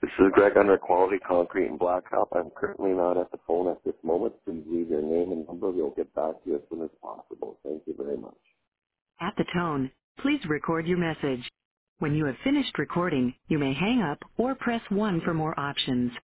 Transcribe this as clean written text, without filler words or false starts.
This is Greg under Quality Concrete and Blacktop. I'm currently not at the phone at this moment. Please leave your name and number. We'll get back to you as soon as possible. Thank you very much. At the tone, please record your message. When you have finished recording, you may hang up or press 1 for more options.